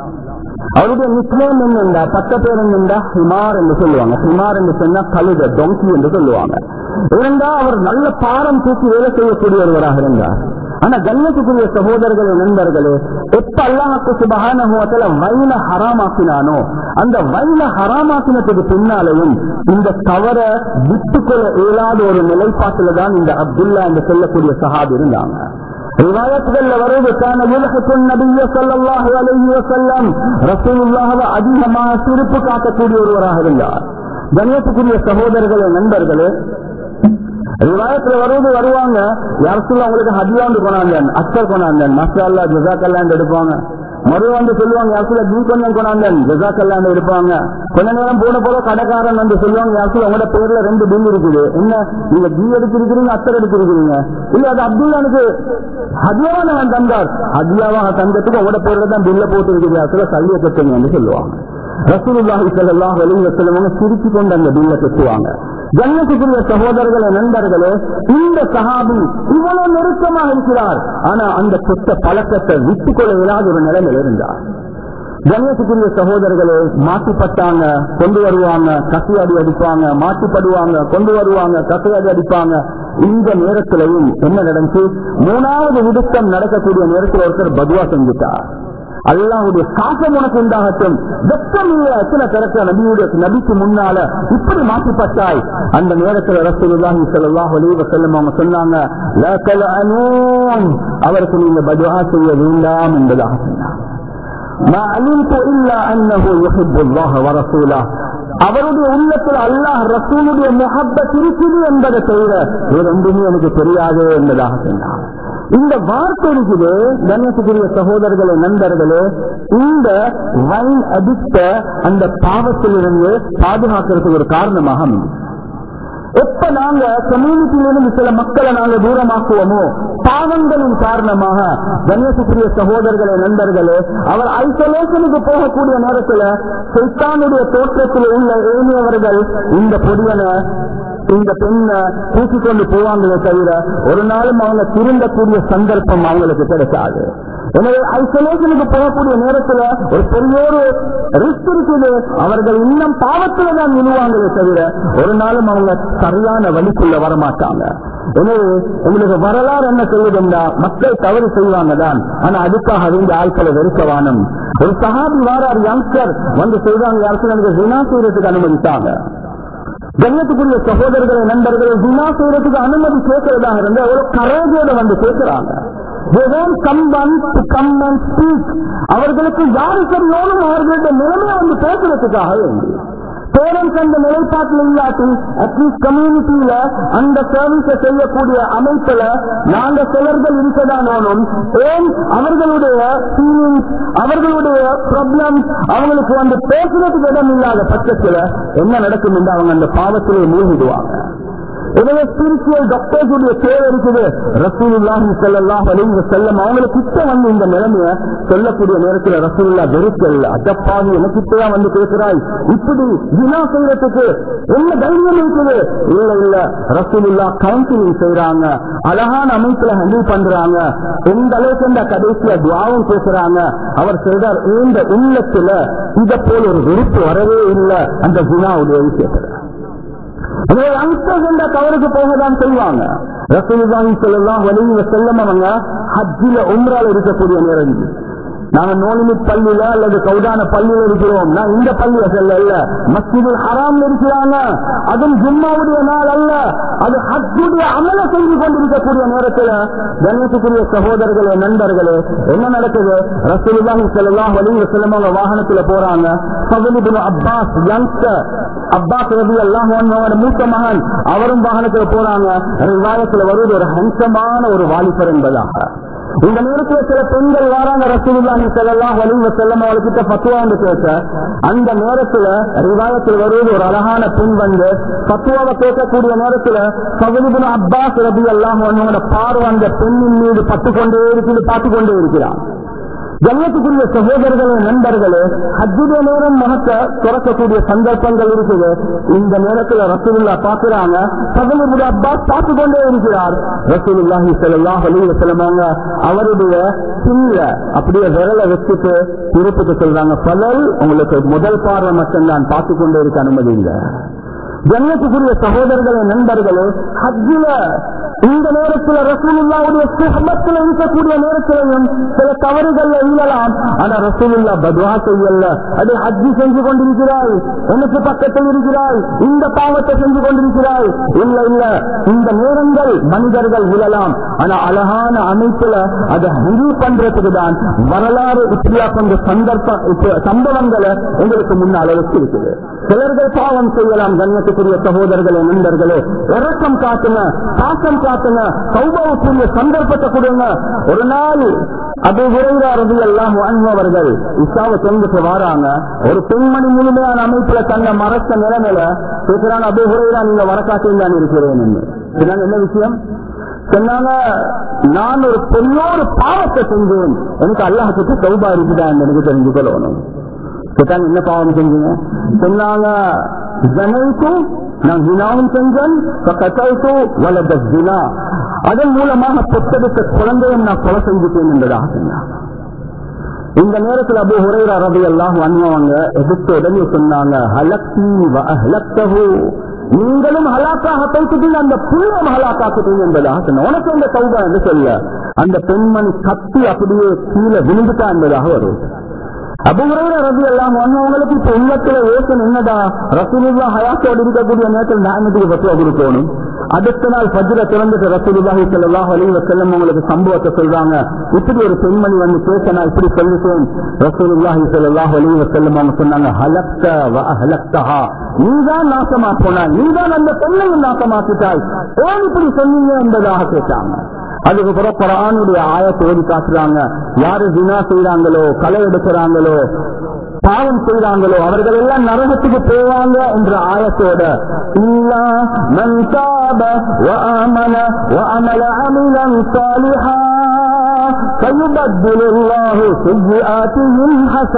அவருடைய நிக்நேம் என்னண்டா, பட்ட பேர் என்னண்டா ஹிமார் என்று சொல்லுவாங்க. ஹிமார் என்று சொன்னா கழுத, டொங்கி என்று சொல்லுவாங்க. இருந்தா அவர் நல்ல பாரம் தூக்கி வேலை செய்யக்கூடிய ஒருவராக இருந்தார். ஆனா கண்ணியத்துக்குரிய சகோதரர்களே, நண்பர்களே, எப்ப அல்லாஹ்வுக்கு சுப்ஹானஹு வ தஆலா வைன ஹராமாக்கினானோ, அந்த வைன ஹராமாக்கினத்துக்கு பின்னாலையும் இந்த தவற விட்டுக்கொள்ள இயலாத ஒரு நிலைப்பாட்டில தான் இந்த அப்துல்லா என்று சொல்லக்கூடிய சஹாபி இருந்தாங்க. ரிவாயத்துகள்ல வருவது, கான யுல்ஹிகுன் நபிய்ய ஸல்லல்லாஹு அலைஹி வஸல்லம், ரசூலுல்லாஹ்வை அதிகமாக சிரிப்பு காட்டக்கூடிய ஒருவராக இருந்தார். கண்ணியத்துக்குரிய சகோதரர்களே, நண்பர்களே, ரிவாயத்துல வருவது வருவாங்க, யாருக்குள்ள அவங்களுக்கு ஹதியாண்டு கொண்டாந்தன், அச்சர் கொண்டாந்தன், மசாலா ஜஸாக்கல்லாண்டு எடுப்பாங்க. மறு வந்து சொல்லுவாங்க, யாருக்குள்ள கீ கொஞ்சம் கொண்டாந்தன், ஜஸாக்கல்லாண்டு எடுப்பாங்க. கொஞ்ச நேரம் போன போல கடைக்காரன் வந்து சொல்லுவாங்க, யாருக்குள்ள உங்களோட பேர்ல ரெண்டு பில் இருக்குது, என்ன நீங்க கீ எடுத்திருக்கிறீங்க, அச்சர் எடுத்திருக்கிறீங்க, இல்ல அது அப்துல்லானுக்கு ஹதியாவா நான் தந்தார், ஹதியாவாக தந்ததுக்கு உங்களோட பேர்ல தான் பில்ல போட்டு இருக்குது, யாருக்குள்ள சல்லிய கட்டுங்க என்று சொல்லுவாங்க. ரசூலுல்லாஹி ஸல்லல்லாஹு அலைஹி வஸல்லம் சிரிச்சு கொண்டு அந்த பில்ல கட்டுவாங்க. கண்ணியத்துக்குரிய சகோதரர்களே, நண்பர்களே, இந்த சஹாபி இவ்வளவு நெருக்கமாக இருக்கிறார். ஆனா அந்த கெட்ட பழக்கத்தை விட்டுக்கொள்ள இயலாத ஒரு நிலைமையில் இருந்தார். கண்ணியத்துக்குரிய சகோதரர்களே, மாட்டிப்பட்டாங்க, கொண்டு வருவாங்க, கசையாடி அடிப்பாங்க, மாட்டிப்படுவாங்க, கொண்டு வருவாங்க, கசையாடி அடிப்பாங்க. இந்த நேரத்திலையும் என்ன நடந்துச்சு, மூணாவது விடுத்தம் நடக்கக்கூடிய நேரத்தில் ஒருத்தர் பதுவா செஞ்சுட்டார். அல்லாஹ்வுடைய சாபம் உனக்கு உண்டாகட்டும், வெட்கம் இல்ல, எத்தனை பிறக்க நபியுடைய நபிக்கு முன்னால இப்படி மாற்றிப்பட்டாய். அந்த நேரத்தில் ரசூலுல்லாஹி ஸல்லல்லாஹு அலைஹி வஸல்லம் அவங்க சொன்னாங்க, லா தலஅனூன், அவருக்கு நீங்க பதுஆ செய்ய வேண்டாம் என்பதாக சொன்னாங்க. மா அலிம்து இல்லா அன்னஹு யுஹிப்புல்லாஹ வ ரசூலஹு, அவருடைய உள்ளத்தில் அல்லாஹ் ரசூலுடைய முஹப்பத் இருக்குது என்பதை தவிர வேற ஒன்றுமே எனக்கு தெரியாது என்பதாக சொன்னார். இந்த வார்த்தை இருக்குது. கண்ணியத்துக்குரிய சகோதரர்களே, நண்பர்களே, இந்த வைன் அடிக்ட அந்த பாவத்திலிருந்து பாதுகாக்கிறதுக்கு ஒரு காரணமாக அமையும். எப்ப நாங்க கம்யூனிட்டியிலிருந்து சில மக்களை நாங்க தூரமாக்குவோமோ, பாவங்களின் காரணமாக, கண்ணியத்துக்குரிய சகோதரர்களே, நண்பர்களே, அவர் ஐசோலேஷனுக்கு போகக்கூடிய நேரத்தில் சைத்தானுடைய தோற்றத்தில் உள்ள ஏனியவர்கள் இந்த பொடியனை, இந்த பெண்ணை தூக்கிக்கொண்டு போவாங்களே தவிர ஒரு நாளும் அவங்க திருந்தக்கூடிய சந்தர்ப்பம் அவங்களுக்கு கிடைக்காது. எனவே ஐசோலேஷனுக்கு போகக்கூடிய நேரத்தில் ஒரு பெரிய ஒரு ரிஸ்க் இருக்குது. அவர்கள் இன்னும் பாவத்துல தான் விழுவாங்களே தவிர ஒரு நாளும் அவங்க சரியான வழிக்குள்ள வரமாட்டாங்க. எனவே உங்களுக்கு வரலாறு என்ன சொல்லுதுன்னா, மக்கள் தவறு செய்வாங்க தான், ஆனா அதுக்காக அவங்க ஆட்களை வெறுக்கவானும். ஒரு சஹாபி வாரார், யங்ஸ்டர் வந்து சொல்றாங்க, யாருக்கும் எனக்கு ஜினா செய்யறதுக்கு அனுமதித்தாங்க. கண்ணியத்துக்குரிய சகோதரர்களை, நண்பர்களை, ஜினா செய்யறதுக்கு அனுமதி கேட்கிறதாக இருந்தா ஒரு கரேஜோட வந்து கேட்கிறாங்க. அவர்களுக்கு யாரு சொன்னாலும் அவர்களுடைய நிலைமையை வந்து பேசுறதுக்காக வேண்டி பேரண்ட்ஸ் அந்த நிலைப்பாட்டில் இல்லாட்டி அட்லீஸ்ட் கம்யூனிட்டியில அந்த சர்வீஸை செய்யக்கூடிய அமைப்புல நாங்க சிலர்கள் இருக்கதானோனும் ஏன் அவர்களுடைய ஃபீலிங்ஸ் அவர்களுடைய ப்ராப்ளம் அவங்களுக்கு வந்து பேசுறதுக்கு இடம் இல்லாத பட்சத்துல என்ன நடக்கும் என்று அவங்க அந்த பாவத்திலே மூழ்கிடுவாங்க. எனவே ஸ்பிரிச்சுவல் டாக்டர்ஸ் உடைய தேவை இருக்குது. ரசூலுல்லாஹி ஸல்லல்லாஹு அலைஹி வஸல்லம் அவங்களுக்கு கிட்ட வந்து இந்த நிலைமைய சொல்லக்கூடிய நேரத்தில் ரசூலுல்லாஹ் வெறுக்கல்ல, அடப்பாவி எனக்கிட்டயா வந்து பேசுறாய், இப்படி வினா செய்யறதுக்கு என்ன தைரியம் இருக்குது? இல்ல இல்ல, ரசூலுல்லாஹ் கவுன்சிலிங் செய்யறாங்க, அழகான அமைப்புல ஹேண்டில் பண்றாங்க. எந்த அளவுக்கு இந்த கடைசியா துஆவும் பேசுறாங்க. அவர் சொல்றார், இந்த உள்ளத்துல இத போல ஒரு வெறுப்பு வரவே இல்லை அந்த வினாவுடைய விஷயத்துல. தவறுக்கு போகதான் செய்வாங்க. ரசூலுல்லாஹி ஸல்லல்லாஹு அலைஹி வஸல்லம் அவங்க ஹஜ்ஜில உம்ரால இருக்கக்கூடிய நேரம், நாங்க நோலிமிட் பள்ளியில அல்லது கௌதான பள்ளியில இருக்கிறோம், நான் இந்த பள்ளியில செல்ல அல்ல, மஸ்ஜிதுல் ஹராம்ல இருக்கிறாங்க, அதுவும் ஜும்மாவுடைய நாள் அல்ல, அது ஹஜ்ஜுடைய அமல செஞ்சு கொண்டிருக்கக்கூடிய நேரத்தில் கண்ணியத்துக்குரிய சகோதரர்களே நண்பர்களே என்ன நடக்குது? ரசூலுல்லாஹி ஸல்லல்லாஹு அலைஹி வஸல்லம் அவங்க வாகனத்துல போறாங்க. Fadl ibn Abbas youngster Abbas ரலியல்லாஹு அன்ஹு மூத்த மகன், அவரும் வாகனத்துல போறாங்க. ரிவாயத்துல வருவது ஒரு ஹன்சமான ஒரு வாலிபர் என்பதாக. இந்த நேரத்தில் சில பெண்கள் வராங்க ரசூலுல்லாஹி ஸல்லல்லாஹு அலைஹி வஸல்லம் அவர்கிட்ட ஃபத்வா வந்து கேட்க. அந்த நேரத்தில் ரிவாயத்தில் வருவது ஒரு அழகான பெண் வந்து ஃபத்வாவை கேட்கக்கூடிய நேரத்தில் ஃபதுல் இப்னு அப்பாஸ் ரலியல்லாஹு அன்ஹுவோட பார்வை அந்த பெண்ணின் மீது பட்டுக்கொண்டே இருக்குது, பார்த்துக் கொண்டே இருக்கிறார். ஜன்னத்துக்குரிய சகோதரர்களே நண்பர்களே, ஹஜ்ஜுடைய நேரம் மனத்தை துறக்கக்கூடிய சந்தர்ப்பங்கள் இருக்குது. இந்த நேரத்தில் ரசூலுல்லாஹ் பார்க்கிறாங்க, ஃபதுல் இப்னு அப்பாஸ் பார்த்துக் கொண்டே இருக்கிறார். ரசூலுல்லாஹி ஸல்லல்லாஹு அலைஹி வஸல்லம் அவருடைய சின்ன அப்படியே விரலை வச்சுட்டு திருப்பிட்டு சொல்றாங்க, ஃபதுல் உங்களுக்கு முதல் பார்வை மட்டும்தான், பார்த்துக் கொண்டே இருக்க அனுமதி இல்லை. ஜன்னத்துக்குரிய சகோதரர்களே நண்பர்களே, ஹஜ்ஜில இந்த நேரத்தில் ரசூலுல்லாஹ்வுடைய சுஹபத்தில் இருக்கக்கூடிய நேரத்திலையும் சில தவறுகள் இல்லலாம். ஆனா ரசூலுல்லாஹ் பதுவா செய்யல, அதை ஹஜ்ஜி செஞ்சு கொண்டிருக்கிறாய், எனக்கு பக்கத்தில் இருக்கிறாய், இந்த பாவத்தை செஞ்சு கொண்டிருக்கிறாய். இல்ல இல்ல, இந்த நேரங்கள் மனிதர்கள் விழலாம், ஆனா அழகான அமைப்புல அதை முடிவு பண்றதுக்கு தான் வரலாறு இப்படியா கொண்ட சந்தர்ப்ப சம்பவங்களை உங்களுக்கு முன்னால் அளவுக்கு இருக்குது. சிலர்கள் பாவம் செய்யலாம். கண்ணியத்துக்குரிய சகோதரர்களே நண்பர்களே, இரக்கம் காட்டுங்க, பாசம் காட்டுங்க, தௌபாவுக்குரிய சந்தர்ப்பத்தை கொடுங்க. ஒரு நாள் அபூ ஹுரைரா ரலியல்லாஹு அன்ஹு அவர்கள் இஸ்லாமை தெரிஞ்சுட்டு வராங்க. ஒரு பெண்மணி முழுமையான அமைப்புல தன்னை மறைச்ச நிலைமையில கேட்கிறாங்க, அபூ ஹுரைரா நீங்க வரக்காட்டில் தான் இருக்கிறேன் என்று. என்ன விஷயம் சொன்னாங்க? நான் ஒரு பெண்ணோடு பாவத்தை செஞ்சேன், எனக்கு அல்லாஹ் கிட்ட தௌபா இருக்குதான் எனக்கு தெரிஞ்சு கொள்ளணும். என்ன பாவம் செஞ்சீங்க? சொன்னாங்க, நான் ஜினாவும் செஞ்சேன், அதன் மூலமாக பெற்றெடுத்த குழந்தையும் நான் கொலை செஞ்சுட்டேன் என்பதாக சொன்னாங்க. இந்த நேரத்தில் அபூ ஹுரைரா ரலியல்லாஹு அன்ஹு அவங்க எதிர்த்து உடனே சொன்னாங்க, ஹலக்தி வ அஹ்லக்தஹு, நீங்களும் ஹலாக்காக பேசிட்டீங்க, அந்த புள்ளையும் ஹலாக்காக்கிட்டீங்க என்பதாக சொன்ன. உனக்கு இந்த தௌபா என்று சொல்ல அந்த பெண்மணி கத்தி அப்படியே கீழே விழுந்துட்டா என்பதாக வரும். அபூ ஹுரைரா ரலியல்லாஹு அன்ஹு அவங்களுக்கு இப்ப உள்ளத்துல யோசனை என்னடா, ரசூலுல்லாஹ் ஹயாத்தோடு இருக்கக்கூடிய நேரத்தில் நாமத்துக்கு பத்துவா கொடுக்கணும். அடுத்த நாள் ஃபஜ்ர திறந்துட்டு ரசூலுல்லாஹி ஸல்லல்லாஹு அலைஹி வஸல்லம் உங்களுக்கு சம்பவத்தை சொல்றாங்க. இப்படி ஒரு பெண்மணி வந்து பேச நான் இப்படி சொல்லிட்டேன். ரசூலுல்லாஹி ஸல்லல்லாஹு அலைஹி வஸல்லம் அவங்க சொன்னாங்க, ஹலக்த வ அஹ்லக்தஹா, நீதான் நாசமா போனாய், நீதான் அந்த பெண்ணையும் நாசமாக்கிட்டாய், ஏன் இப்படி சொன்னீங்க என்பதாக கேட்டாங்க. அதுக்கு பிறகு குர்ஆனுடைய ஆயத்தை ஓதி காட்டுறாங்க, யாரு ஜினா செய்யறாங்களோ, களை எடுக்கிறாங்களோ, பாவம் செய்யறாங்களோ அவர்கள் எல்லாம் நரகத்துக்கு போவாங்க என்ற ஆயத்தோட இல்லா மன் தாப வ ஆமன வ அமல அமலன் சாலிஹா ஃபயுபத்திலுல்லாஹு ஸய்யிஆத்திஹிம்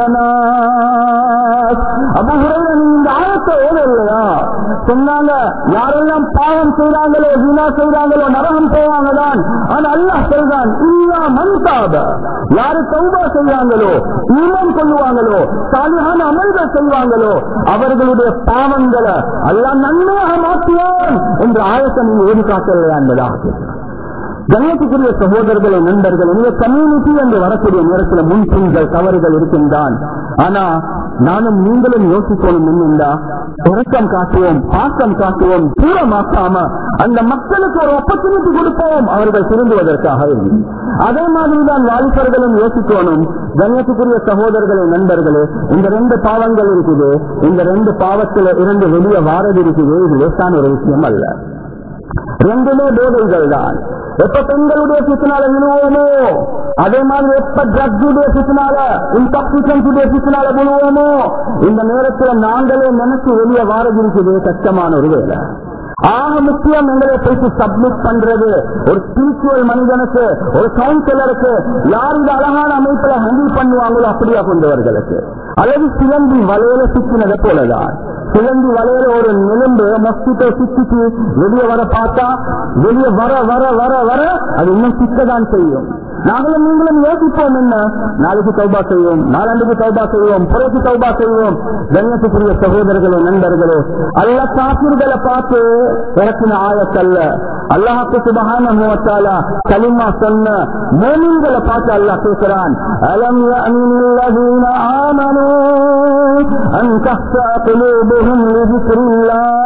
ஹஸனாத். அபூ ஹுரைரா இந்த ஆயத்தை ஓதலையா? சொன்னாங்க, யாரெல்லாம் பாவம் செய்யறாங்களோ, ஜினா செய்யறாங்களோ நரகம் போவாங்க தான். ஆனா அல்லாஹ் சொல்றான், இல்லா மன் தாப, யாரு தௌபா செய்யறாங்களோ, ஈமான் கொள்வாங்களோ, சாலிஹான அமல்கள் செய்வாங்களோ அவர்களுடைய பாவங்களை அல்லாஹ் நன்மையாக மாற்றுவான் என்ற ஆயத்தை நீங்க ஓடி காட்டலையா என்பதாக. கண்ணியத்துக்குரிய சகோதரர்களே நண்பர்கள், இந்த கம்யூனிட்டி என்று வரக்கூடிய நேரத்தில் முன்பின்கள் தவறுகள் இருக்கின்றான். ஆனா நானும் நீங்களும் யோசிக்கணும், என்னென்றா இரக்கம் காட்டுவோம், பாசம் காட்டுவோம், தூரமாக்காம அந்த மக்களுக்கு ஒரு ஆப்பர்ச்சுனிட்டி கொடுப்போம் அவர்கள் திருந்துவதற்காக. அதே மாதிரிதான் வாலிபர்களும் யோசிக்கணும். கண்ணியத்துக்குரிய சகோதரர்களே நண்பர்களே, இந்த ரெண்டு பாவங்கள் இருக்குது, இந்த ரெண்டு பாவத்தில் இரண்டு வெளியே வாரது இருக்குது, இது லேசான ஒரு விஷயம் அல்ல. ரெண்டுமே போதைகள் தான். எப்ப பெண்களுடைய பிசினால விழுவோமோ, அதே மாதிரி எப்ப ட்ரக்ஸுடைய பிசினால, இன்டாக்சிகன்ஸுடைய பிசினால விழுவோமோ, இந்த நேரத்தில் நாங்களே நினைச்சு வெளியே வாரது இருக்குது கஷ்டமான ஒரு வேலை. ஆக முக்கியம் எங்களை பேசி சப்மிட் பண்றது. ஒரு ஸ்பிரிச்சுவல் மனிதனுக்கு, ஒரு கவுன்சிலருக்கு, யார் இந்த அழகான அமைப்புல ஹேண்டில் பண்ணுவாங்களோ அப்படியா கொண்டவர்களுக்கு. அல்லது சிலந்தி வலையில சிக்கினதை போலதான். சிலந்தி வலையில ஒரு நிலம்பு மஸ்கிட்டோ சிக்கிட்டு வெளியே வர பார்த்தா, வெளியே வர வர வர வர அது இன்னும் சிக்கதான் செய்யும். நாங்களும் நீங்களும் யோசிப்போம், என்ன நாளைக்கு தௌபா செய்வோம், நாலண்டுக்கு தௌபா செய்வோம், புறைக்கு தௌபா செய்வோம். கண்ணியத்துக்குரிய சகோதரர்களே, நண்பர்களே, அல்லாஹ் காஃபிர்களை பார்த்து இறக்கின ஆயத்தல்ல. அல்லாஹ்வுக்கு சுப்ஹானஹு வ தஆலா கலிமா சொன்ன மூமின்களை பார்த்து அல்லாஹ் கேட்கிறான், அலம் யஅனில் லதீன ஆமனூ அன் தஹ்ஷா குலூபுஹும் லிذிக்ரில்லாஹ்.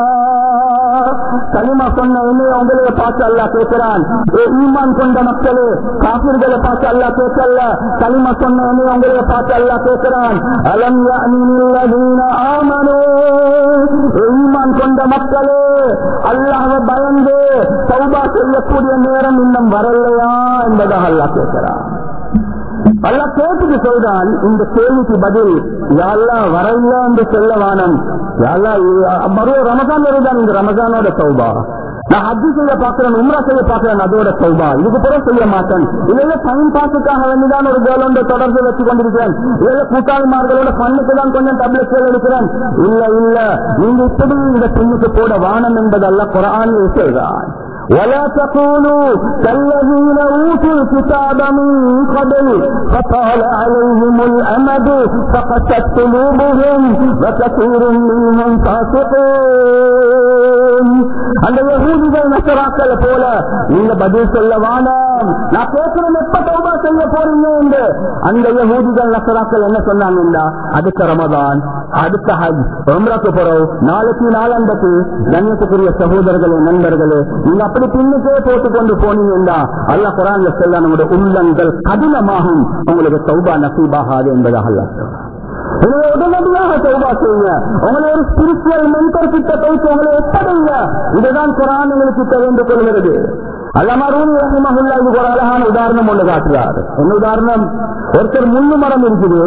கலிமா சொன்ன என்னைய உங்களை பார்த்து அல்லாஹ் கேட்கிறான், ஈமான் கொண்ட மக்களே, காஃபிர்களை பார்த்து அல்லாஹ் கேட்கல. கலிமா சொன்ன என்னைய உங்களை பார்த்து அல்லாஹ் கேட்கிறான், அலம் யஅனில் லதீன ஆமனூ, ஈமான் கொண்ட மக்களே, அல்லாஹ்வை பயந்து தௌபா செய்யக்கூடிய நேரம் இன்னும் வரலையா என்பதாக அல்லாஹ் கேட்கிறான். அல்லாஹ் கேட்டுட்டு சொல்றான், இந்த கேள்விக்கு பதில் யா அல்லாஹ் வரல என்று சொல்ல வானம். யா அல்லாஹ் மறு ரமஜான் வருதான், இந்த ரமஜானோட தௌபா. நான் ஹஜ் செய்ய பாக்குறேன், உம்ரா செய்ய பாக்குறேன், அதோட தௌபா. இதுக்கு பிறகு செய்ய மாட்டேன். இல்ல டைம் பாஸுக்காக வேண்டிதான் ஒரு கேர்ளோட தொடர்பு வச்சு கொண்டிருக்கிறேன். இல்ல கூட்டாளிமார்களோட பண்ணுக்கு தான் கொஞ்சம் டப்லெட் எடுக்கிறேன். இல்ல இல்ல, நீங்க இப்படி இந்த பெண்ணுக்கு போட வானம் என்பது அல்லாஹ் குர்ஆனில் சொல்றான். ولا تكونوا كالذين اوتوا الكتاب من قبل فطال عليهم الامد فقست قلوبهم وكثير منهم فاسقون. அந்த யஹூதிகள் நசராக்களை போல நீங்க பதில் சொல்ல வேண்டாம். நான் கேட்கிறேன், எப்ப தௌபா செய்ய போறீங்க என்று. அந்த யஹூதிகள் நசராக்கள் என்ன சொன்னாங்கன்னா, அடுத்த ரமதான், அடுத்த ஹஜ், உம்ராக்கு போறோம், நாளைக்கு நாளண்டக்கு. கண்ணியத்துக்குரிய சகோதரர்களே, நண்பர்களே, நீங்க அப்படி பின்னுக்கே போட்டுக் கொண்டு போனீங்கன்னா அல்லாஹ் குர்ஆன்ல சொல்ல, நம்முடைய உள்ளங்கள் கடினமாகும், உங்களுக்கு தௌபா நசீபாகாது என்பதாக அல்லாஹ் சொல்றான். உங்களை உடனடியாக தௌபா செய்யுங்க. உங்களை ஒரு ஸ்பிரிச்சுவல் மென்டர் கிட்ட போயிட்டு உங்களை ஒப்படைங்க. இதுதான் குர்ஆன் உங்களுக்கு தெரிந்து கொள்கிறது. அல்லாமா ரூமி ரஹிமஹுல்லாஹ் இதுக்கு ஒரு அழகான உதாரணம் ஒன்று காட்டுறார். என்ன உதாரணம்? ஒருத்தர் முள்ளு மரம் இருக்குது,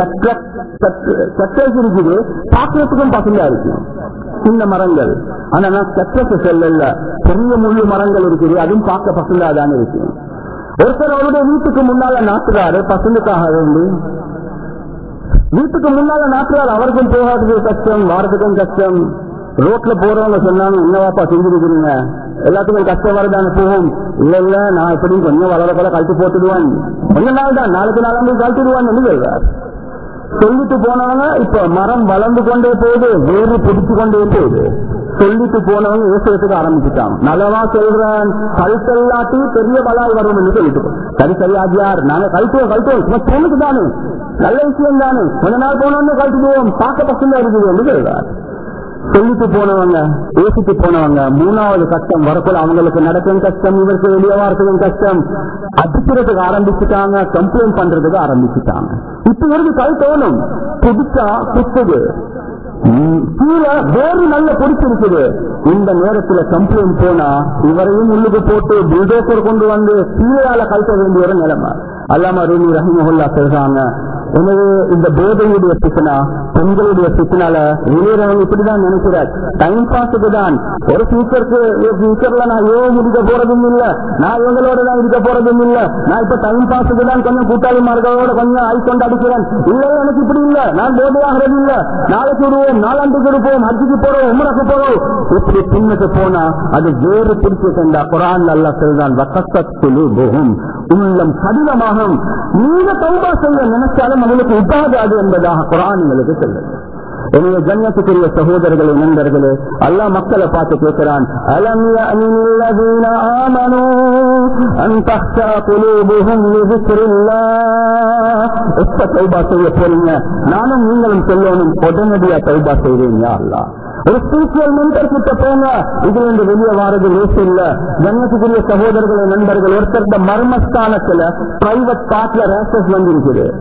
சட்டை இருக்குது, பாக்கிறதுக்கும் பசங்களா இருக்கு, சின்ன மரங்கள். ஆனா நான் சட்டத்தை செல்லல, பெரிய முள்ளு மரங்கள் இருக்குது, அதுவும் பார்க்க பசங்களா தானே இருக்கு. ஒருத்தர் அவருடைய வீட்டுக்கு முன்னால நாட்டுறாரு, பசங்களுக்காக வேண்டி வீட்டுக்கு முன்னால நாட்டுறாரு. அவருக்கும் போகாததுக்கு கஷ்டம், வாரத்துக்கும் கஷ்டம். ரோட்ல போறவங்க சொன்னாங்க, என்னவாப்பா செஞ்சிருக்கிறீங்க, எல்லாத்துக்கும் கஷ்டம் வரதான போகும். இல்ல இல்ல, நான் எப்படி கொஞ்சம் வளர போல கழிச்சு போட்டுடுவான், கொஞ்ச நாள் தான், நாளைக்கு நாளாக கழிச்சுடுவான் என்று சொல்றார். சொல்லிட்டு போனவங்க இப்ப மரம் வளர்ந்து கொண்டே போகுது, வேறு பிடிச்சு கொண்டே போகுது. சொல்லிட்டு போனவங்க விவசாயத்துக்கு ஆரம்பிச்சுட்டாங்க. நல்லவா சொல்றேன், கழுத்தல்லாட்டி பெரிய பலாய் வரும் என்று சொல்லிட்டு, சரி சரி ஆஜியார், நாங்க கழுத்துவோம் கழுத்துவோம் தோணுக்கு தானே, நல்ல விஷயம் தானே, கொஞ்ச நாள் போனோன்னு கழுத்துடுவோம், பார்க்க பசங்க இருக்குது என்று சொல்றார். சொல்லிட்டு போனவங்க, பேசிட்டு போனவங்க, மூணாவது கஷ்டம் வரக்குள்ள அவங்களுக்கு நடக்கும் கஷ்டம், இவருக்கு வெளியே வாரத்துக்கும் கஷ்டம். அடிக்கிறதுக்கு ஆரம்பிச்சுட்டாங்க, கம்ப்ளைண்ட் பண்றதுக்கு ஆரம்பிச்சுட்டாங்க. இப்ப இவருக்கு கை தோணும், புடிச்சா குத்துது, கீழே வேறு நல்ல பிடிச்சிருக்குது. இந்த நேரத்துல கம்ப்ளைண்ட் போனா இவரையும் உள்ளுக்கு போட்டு புல்டோசர் கொண்டு வந்து கீழால கழட்ட வேண்டிய ஒரு நிலைமை. அல்லாமா ரூமி ரஹிமஹுல்லாஹ் சொல்றாங்க, எனவே இந்த போதையுடைய பிசினா, பெண்களுடைய பிசினால வெளியேறவங்க இப்படிதான் நினைக்கிறார். டைம் பாஸுக்கு தான், ஒரு ஃபியூச்சருக்கு ஃபியூச்சர்ல நான் ஏன் இருக்க போறதும் இல்ல, நான் இவங்களோட தான் இருக்க போறதும் இல்ல, நான் இப்ப டைம் பாஸுக்கு தான் கொஞ்சம் கூட்டாளிமார்களோட கொஞ்சம் ஆய் கொண்டு அடிக்கிறேன். இல்ல எனக்கு இப்படி இல்ல, நான் போதையாகிறது இல்ல, நாளைக்கு விடுவோம், நாலாண்டுக்கு இருப்போம், அஜிக்கு போறோம், உம்ரக்கு போறோம். இப்படி பின்னுக்கு போனா அது வேறு பிடிச்சு தந்தா குர்ஆன் அல்லாஹ் சொல்றான், வகஸத் குலூபுஹும், உள்ளம் கடினமாகும். நீங்க தௌபா செய்ய நினைச்சாலும் அவங்களுக்கு உபாதாது என்பதாக குர்ஆன் உங்களுக்கு சொல்லுது. எனவே கண்ணியத்துக்குரிய சகோதரர்களே, நண்பர்களே, அல்லாஹ் மக்களை பார்த்து கேட்கிறான், அலம் யஅனில் லதீன ஆமனூ அன் தஹ்ஷா குலூபுஹும் லிذிக்ரில்லாஹ். எப்ப தௌபா செய்ய போறீங்க? நானும் நீங்களும் சொல்லணும், உடனடியா தௌபா செய்றீங்க. அல்லாஹ் ஒரு ஸ்பிரிச்சுவல் மென்டர் கிட்ட போங்க, இதுல இருந்து வெளியே வாரது லேசு இல்ல. கண்ணியத்துக்குரிய சகோதரர்களே, நண்பர்கள், ஒருத்தர் மர்மஸ்தானத்துல பிரைவேட் பார்ட்ல ரேஷஸ் வந்து இருக்குது.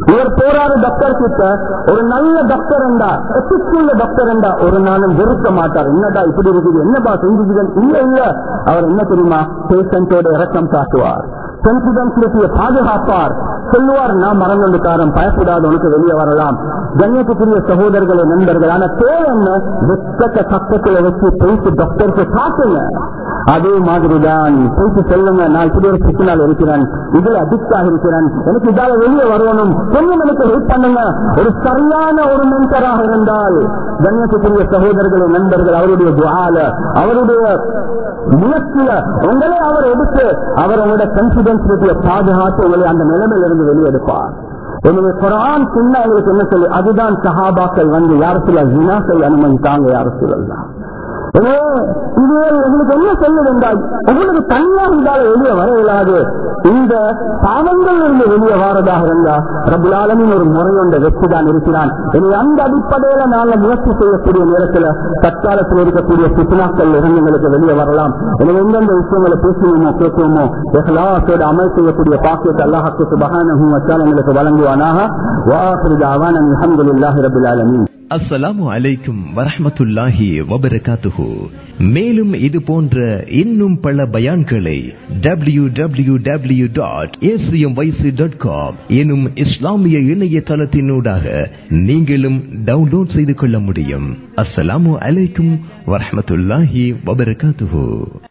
இவர் போறாரு டாக்டர் கிட்ட. ஒரு நல்ல டாக்டர் என்றா, எத்திக்ஸ் உள்ள டாக்டர் என்றா ஒரு நாளும் வெறுக்க மாட்டார். என்னடா இப்படி இருக்குது, என்னப்பா செஞ்சுக்கிறேன், இல்ல இல்ல. அவர் என்ன தெரியுமா, பேஷண்டோட இரக்கம் காட்டுவார், கான்பிடன்சிலிட்டியை பாதுகாப்பார், சொல்லுவார் நான் மறந்துட்டாரம், பயப்படாத, உனக்கு வெளியே வரலாம். கண்ணியத்துக்குரிய சகோதரர்களே, நண்பர்கள், ஆனா தேவை என்ன, வெத்தக்க சட்டத்தில் வச்சு பேசி டாக்டருக்கு காட்டுங்க. அதே மாதிரிதான் பேசி சொல்லுங்க, நான் இப்படி ஒரு சிக்கனால் இருக்கிறேன், இதுல அடிக்ட் ஆகிருக்கிறேன், எனக்கு இதால வெளியே வரணும், கொஞ்சம் எனக்கு ஹெல்ப் பண்ணுங்க. ஒரு சரியான ஒரு மென்டராக இருந்தால் கண்ணியத்துக்குரிய சகோதரர்களே, நண்பர்கள், அவருடைய துஆல, அவருடைய முயற்சியில உங்களே அவர் எடுத்து அவர் உங்களுடைய கான்பிடன்சிலிட்டியை பாதுகாத்து உங்களை அந்த நிலைமையில இருந்து வெளியெடுப்பார். எனவே குர்ஆன் சுன்னா எங்களுக்கு என்ன சொல்லு, அதுதான் சஹாபாக்கள் வந்து யார் சில ஜினாக்களை அனுமதித்தாங்க, யார் சொல்லலாம். எனவே இது எங்களுக்கு என்ன சொல்லுது என்றால், உங்களுக்கு தனியாக இருந்தாலும் வெளியே வர இயலாது. இந்த பாவங்கள் இருந்து வெளியே வாரதாக இருந்தா ரப்பல் ஆலமீன் ஒரு முறையொண்ட வெற்றிதான் இருக்கிறான். எனவே அந்த அடிப்படையில நாங்கள் முயற்சி செய்யக்கூடிய நேரத்தில் தற்காலத்தில் இருக்கக்கூடிய பித்னாக்கள் இருந்து எங்களுக்கு வெளியே வரலாம். எனவே எந்தெந்த விஷயங்களை பேசுவோமோ கேட்போமோ இஹ்லாஸோடு அமல் செய்யக்கூடிய பாக்கியத்தை அல்லாஹ் சுப்ஹானஹு வ தஆலா எங்களுக்கு வழங்குவானாக. வ ஆகிரு தஅவானா அல்ஹம்துலில்லாஹி ரப்பில் ஆலமீன். அஸ்ஸலாமு அலைக்கும் வரஹ்மத்துல்லாஹி வபரகாத்துஹு. மேலும் இது போன்ற இன்னும் பல பயான்களை W W W dot A C M Y C dot com எனும் இஸ்லாமிய இணையதளத்தினூடாக நீங்களும் டவுன்லோட் செய்து கொள்ள முடியும். அஸ்ஸலாமு அலைக்கும் வரஹ்மத்துல்லாஹி வபரகாத்துஹு.